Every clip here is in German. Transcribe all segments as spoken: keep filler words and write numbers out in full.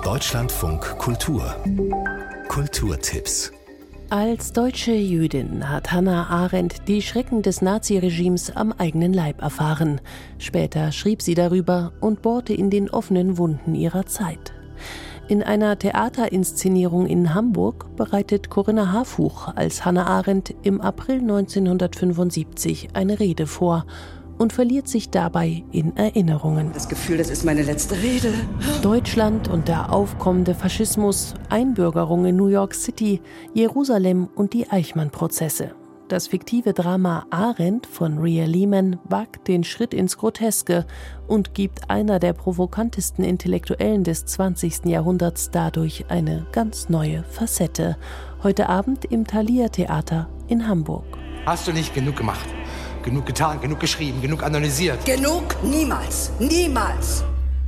Deutschlandfunk Kultur Kulturtipps. Als deutsche Jüdin hat Hannah Arendt die Schrecken des Naziregimes am eigenen Leib erfahren. Später schrieb sie darüber und bohrte in den offenen Wunden ihrer Zeit. In einer Theaterinszenierung in Hamburg bereitet Corinna Harfuch als Hannah Arendt im April neunzehnhundertfünfundsiebzig eine Rede vor und verliert sich dabei in Erinnerungen. Das Gefühl, das ist meine letzte Rede. Deutschland und der aufkommende Faschismus, Einbürgerung in New York City, Jerusalem und die Eichmann-Prozesse. Das fiktive Drama Arendt von Ria Lehman wagt den Schritt ins Groteske und gibt einer der provokantesten Intellektuellen des zwanzigsten Jahrhunderts dadurch eine ganz neue Facette. Heute Abend im Thalia Theater in Hamburg. Hast du nicht genug gemacht? Genug getan, genug geschrieben, genug analysiert? Genug? Niemals. Niemals.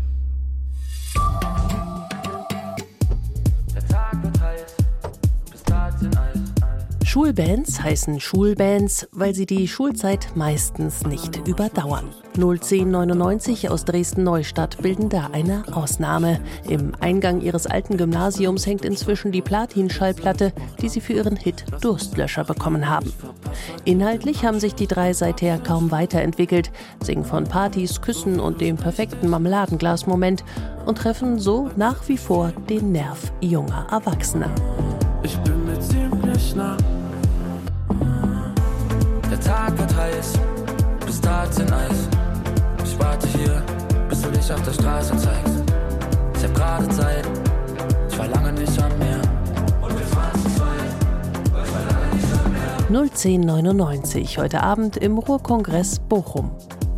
Der Tag wird heiß, bis Tag sind Eis. Schulbands heißen Schulbands, weil sie die Schulzeit meistens nicht überdauern. null zehn neunundneunzig aus Dresden-Neustadt bilden da eine Ausnahme. Im Eingang ihres alten Gymnasiums hängt inzwischen die Platin-Schallplatte, die sie für ihren Hit Durstlöscher bekommen haben. Inhaltlich haben sich die drei seither kaum weiterentwickelt, singen von Partys, Küssen und dem perfekten Marmeladenglas-Moment und treffen so nach wie vor den Nerv junger Erwachsener. Ich bin mir ziemlich nah. Der Tag wird heiß, bis Tag sind Eis. Ich warte hier, bis du dich auf der Straße zeigst. Ich hab gerade Zeit, ich war lange nicht am Meer. Und wir fahren zu zweit, weil ich war lange nicht am Meer. null zehn neunundneunzig, heute Abend im Ruhrkongress Bochum.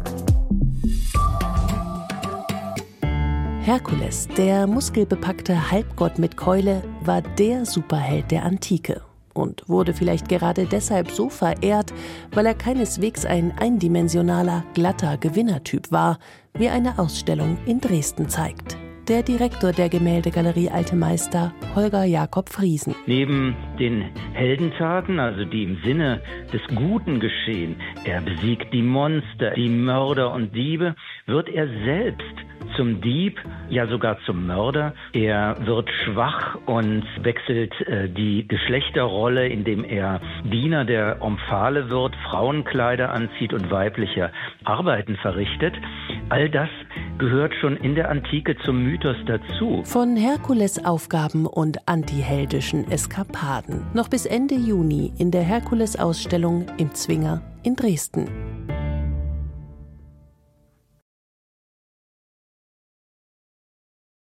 Herkules, der muskelbepackte Halbgott mit Keule, war der Superheld der Antike und wurde vielleicht gerade deshalb so verehrt, weil er keineswegs ein eindimensionaler, glatter Gewinnertyp war, wie eine Ausstellung in Dresden zeigt. Der Direktor der Gemäldegalerie Alte Meister, Holger Jakob Friesen. Neben den Heldentaten, also die im Sinne des Guten geschehen, er besiegt die Monster, die Mörder und Diebe, wird er selbst zum Dieb, ja sogar zum Mörder. Er wird schwach und wechselt äh, die Geschlechterrolle, indem er Diener der Omphale wird, Frauenkleider anzieht und weibliche Arbeiten verrichtet. All das gehört schon in der Antike zum Mythos dazu. Von Herkules Aufgaben und antiheldischen Eskapaden. Noch bis Ende Juni in der Herkules-Ausstellung im Zwinger in Dresden.